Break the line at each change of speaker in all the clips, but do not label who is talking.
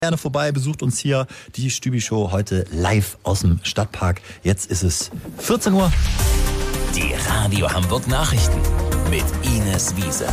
Gerne vorbei, besucht uns hier die Stübi-Show heute live aus dem Stadtpark. Jetzt ist es 14 Uhr.
Die Radio Hamburg Nachrichten mit Ines Wiese.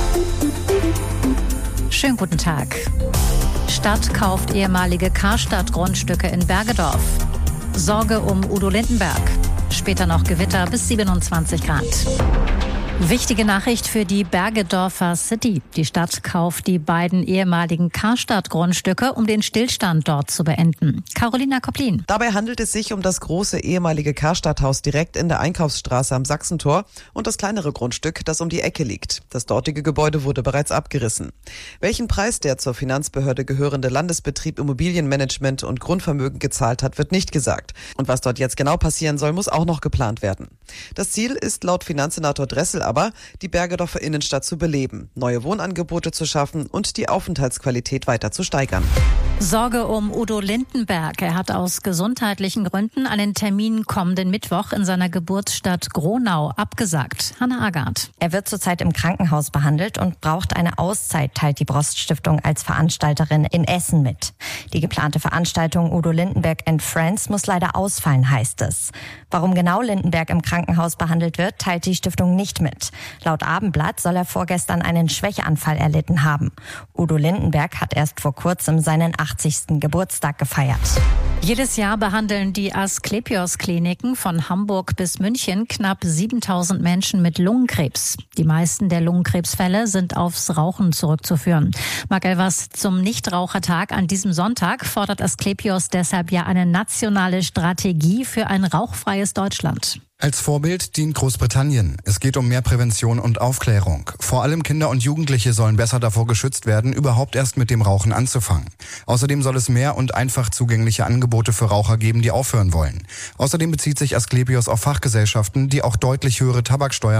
Schönen guten Tag. Stadt kauft ehemalige Karstadt-Grundstücke in Bergedorf. Sorge um Udo Lindenberg. Später noch Gewitter bis 27 Grad. Wichtige Nachricht für die Bergedorfer City. Die Stadt kauft die beiden ehemaligen Karstadt-Grundstücke, um den Stillstand dort zu beenden. Carolina Koplin.
Dabei handelt es sich um das große ehemalige Karstadt-Haus direkt in der Einkaufsstraße am Sachsentor und das kleinere Grundstück, das um die Ecke liegt. Das dortige Gebäude wurde bereits abgerissen. Welchen Preis der zur Finanzbehörde gehörende Landesbetrieb Immobilienmanagement und Grundvermögen gezahlt hat, wird nicht gesagt. Und was dort jetzt genau passieren soll, muss auch noch geplant werden. Das Ziel ist laut Finanzsenator Dressel aber, die Bergedorfer Innenstadt zu beleben, neue Wohnangebote zu schaffen und die Aufenthaltsqualität weiter zu steigern.
Sorge um Udo Lindenberg. Er hat aus gesundheitlichen Gründen einen Termin kommenden Mittwoch in seiner Geburtsstadt Gronau abgesagt. Hanna Agard.
Er wird zurzeit im Krankenhaus behandelt und braucht eine Auszeit, teilt die Brost-Stiftung als Veranstalterin in Essen mit. Die geplante Veranstaltung Udo Lindenberg and Friends muss leider ausfallen, heißt es. Warum genau Lindenberg im Krankenhaus behandelt wird, teilt die Stiftung nicht mit. Laut Abendblatt soll er vorgestern einen Schwächeanfall erlitten haben. Udo Lindenberg hat erst vor kurzem seinen 80. Geburtstag gefeiert.
Jedes Jahr behandeln die Asklepios-Kliniken von Hamburg bis München knapp 7000 Menschen mit Lungenkrebs. Die meisten der Lungenkrebsfälle sind aufs Rauchen zurückzuführen. Marc Elvers, zum Nichtrauchertag an diesem Sonntag fordert Asklepios deshalb ja eine nationale Strategie für ein rauchfreies Deutschland.
Als Vorbild dient Großbritannien. Es geht um mehr Prävention und Aufklärung. Vor allem Kinder und Jugendliche sollen besser davor geschützt werden, überhaupt erst mit dem Rauchen anzufangen. Außerdem soll es mehr und einfach zugängliche Angebote für Raucher geben, die aufhören wollen. Außerdem bezieht sich Asklepios auf Fachgesellschaften, die auch deutlich höhere Tabaksteuern